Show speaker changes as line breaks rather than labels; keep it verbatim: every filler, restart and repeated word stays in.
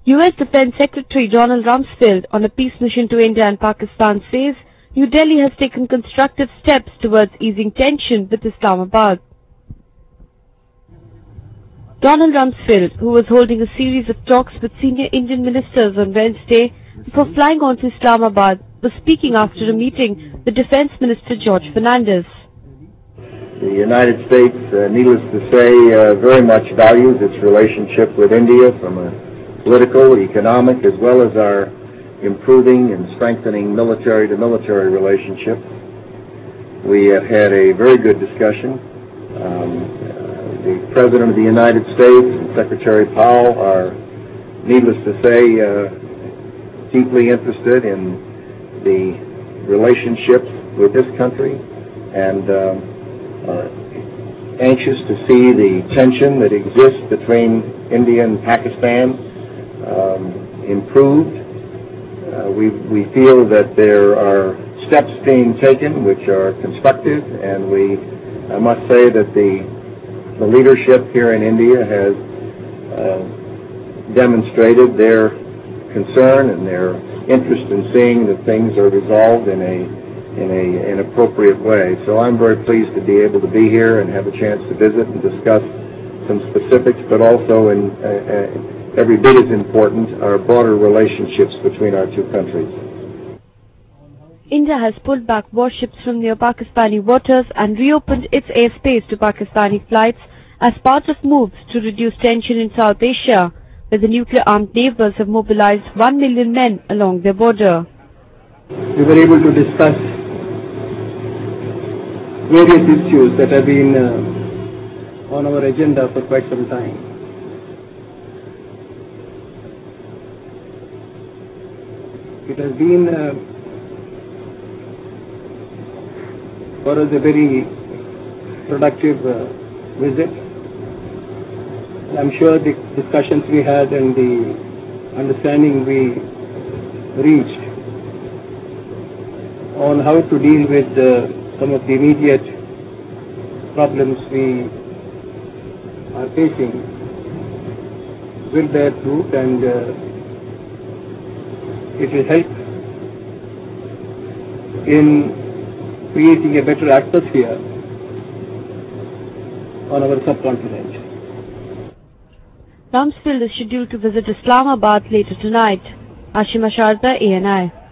U S Defense Secretary Donald Rumsfeld on a peace mission to India and Pakistan says New Delhi has taken constructive steps towards easing tension with Islamabad. Donald Rumsfeld, who was holding a series of talks with senior Indian ministers on Wednesday before flying on to Islamabad, was speaking after a meeting with Defense Minister George Fernandes.
The United States, uh, needless to say, uh, very much values its relationship with India from a political, economic, as well as our improving and strengthening military-to-military relationship. We have had a very good discussion. Um, uh, the President of the United States and Secretary Powell are, needless to say, uh, deeply interested in the relationships with this country and um, are anxious to see the tension that exists between India and Pakistan um, improved. Uh, we, we feel that there are steps being taken which are constructive, and we, I must say that the, the leadership here in India has uh, demonstrated their concern and their interest in seeing that things are resolved in a in a an appropriate way. So I'm very pleased to be able to be here and have a chance to visit and discuss some specifics, but also in uh, uh, every bit as important, our broader relationships between our two countries.
India has pulled back warships from near Pakistani waters and reopened its airspace to Pakistani flights as part of moves to reduce tension in South Asia, where the nuclear-armed neighbors have mobilized one million men along their border.
We were able to discuss various issues that have been uh, on our agenda for quite some time. It has been uh, for us a very productive uh, visit. I'm sure the discussions we had and the understanding we reached on how to deal with uh, some of the immediate problems we are facing will bear fruit, and uh, it will help in creating a better atmosphere on our subcontinent.
Rumsfeld is scheduled to visit Islamabad later tonight. Ashima Sharda, A N I.